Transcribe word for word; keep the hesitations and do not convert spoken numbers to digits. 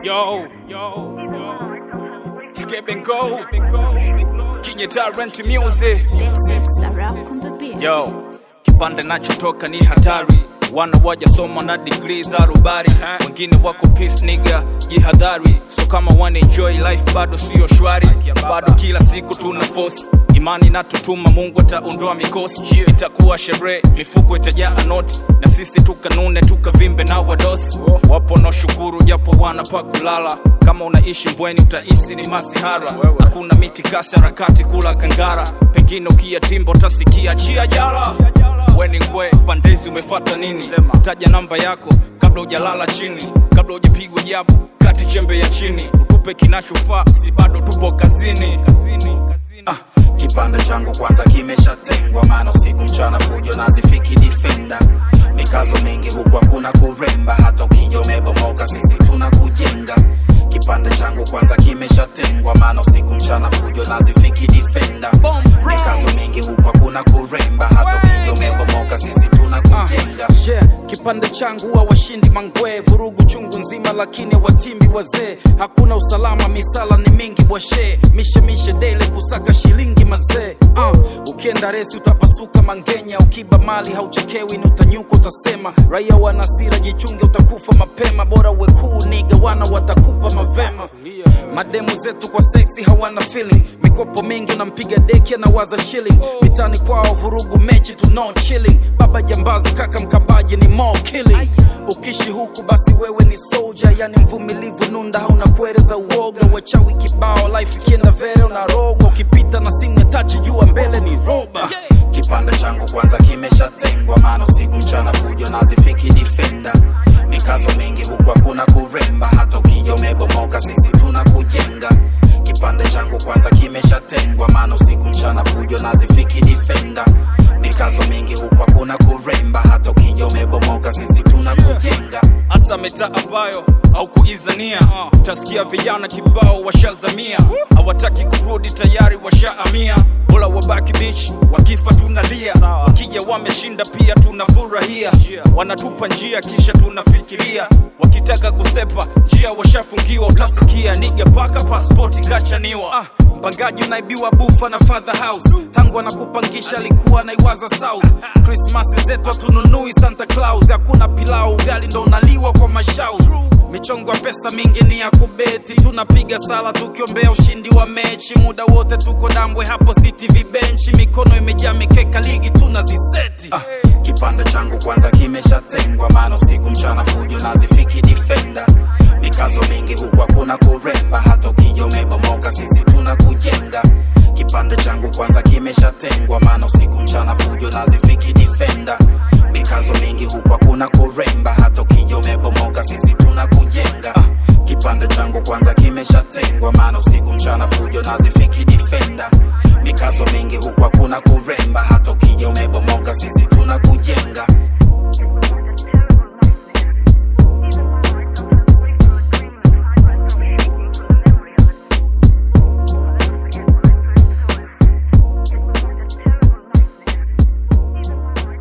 Yo, yo, yo. Skip and go. Kinye Tarrant music. Yo, kipande nachotoka ni hatari. Wana waja soma na degree za rubari. Wengine wako peace nigga, jihadhari. So kama wana enjoy life bado siyo shwari. Bado kila siku tuna force. Imani na tutuma Mungu ataondoa mikosi. Itakuwa sherehe, mifuko itajaa noti. Na sisi tukanune tukavimbe na wadosi. Wapo no shukuru japo wana pa kulala. Kama unaishi Mbweni utaisi ni masihara. Hakuna miti kasi harakati kula kangara. Pengine ukia timbo tasikia chia jala. Weni ngwe pandezi umefata nini? Taja namba yako kabla hujalala chini. Kabla hujapigwa jabu kati chembe ya chini. Utupe kinachofaa si bado tupo kazini. Kazini, kazini. Ah, kipande changu kwanza kimeshatengwa, maana usiku mchana fujo nazifiki defender. Mikazo mingi huku hakuna kuremba, hata ukija umebomoka sisi tunakujenga. Kipande changu kwanza kimeshatengwa, maana usiku mchana fujo nazifiki defender. Mikazo mingi huku hakuna kuremba, hata ukija umebomoka sisi tunakujenga. Uh, yeah, kipande changu huwa washindi mangwe, vurugu chungu nzima lakini watimbi wazee. Hakuna usalama, misala ni mingi bwashe, mishe mishe dele kusaka shilingi mazee. Uh, ukienda resi utapasuka mangenya, ukiba mali hauchekewi ni utanyuka utasema. Raia wana hasira jichunge utakufa mapema, bora uwe cool nigga wana watakupa mavema. Mademu zetu kwa sexy hawana feeling, mikopo mingi unampiga deki na waza shilling. Mitani kwao vurugu mechi tu no chilling, baba jambazi kaka mkabaji ni more killing. Ukishi huku basi wewe ni soldier, yani mvumilivu nunda hauna kuereza uoga. Wachawi kibao life ikienda vere unaroga, ukipita na simu ya touch jua mbele ni roba. Kipande changu kwanza kimeshatengwa, maana usiku mchana fujo nazifiki defender. Mikazo mingi huku hakuna kuremba, hata ukija umebomoka sisi tunakujenga. Kipande changu kwanza kimeshatengwa, maana usiku mchana fujo nazifiki defender. Mikazo mingi huku hakuna kuremba, hata ukija umebomoka sisi tunakujenga. Hata meta ambayo au kuizania uh, utasikia vijana kibao washazamia. Hawataki kurudi tayari washaamia. Bola wabaki beach, wakifa tunalia. Wakija wameshinda pia tunafurahia. Wanatupa njia kisha tunafikiria. Wakitaka kusepa njia washafungiwa. Utasikia nigga paka passport kachaniwa. Ah, mpangaji unaibiwa bufa na father house. Tangu anakupangisha alikuwa naiwaza south. Christmas zetu hatununui Santa Claus. Hakuna pilau ugali ndo unaliwa kwa mashaus. Michongo ya pesa mingi ni ya kubeti. Tunapiga sala tukiombea ushindi wa mechi. Muda wote tuko Dambwe hapo C T V bench. Mikono imejaa mikeka ligi tunaziseti. Ah, kipande changu kwanza kimeshatengwa, maana usiku mchana fujo nazifiki defender. Mikazo mingi huku hakuna kuremba, hata ukija umebomoka sisi tunakujenga. Kipande changu kwanza kimeshatengwa, maana usiku mchana fujo nazifiki defender. Mikazo mingi huku hakuna kuremba, hata ukija umebomoka sisi tunakujenga. Ah, kipande changu kwanza kimeshatengwa, maana usiku mchana fujo nazifiki defender. Mikazo mingi huku hakuna kuremba, hata ukija umebomoka sisi tunakujenga.